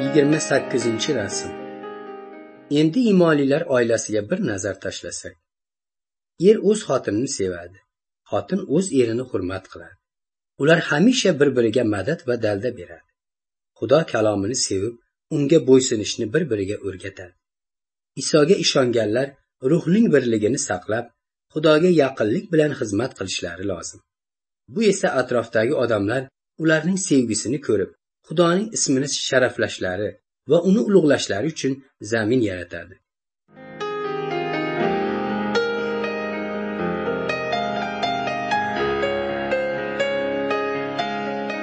28-rasm. Endi iymonilar oilasiga bir nazar tashlasak. Er o'z xotinini sevadi. Xotin o'z erini hurmat qiladi. Ular hamisha bir-biriga madad va dalda beradi. Xudo kalomini sevib, unga bo'ysunishni bir-biriga o'rgatadi. Isoga ishonganlar ruhning birligini saqlab, Xudoga yaqinlik bilan xizmat qilishlari lozim. Bu esa atrofdagi odamlar ularning sevgisini ko'rib, Xudoning ismini sharaflashlari va uni ulug'lashlari uchun zamin yaratadi.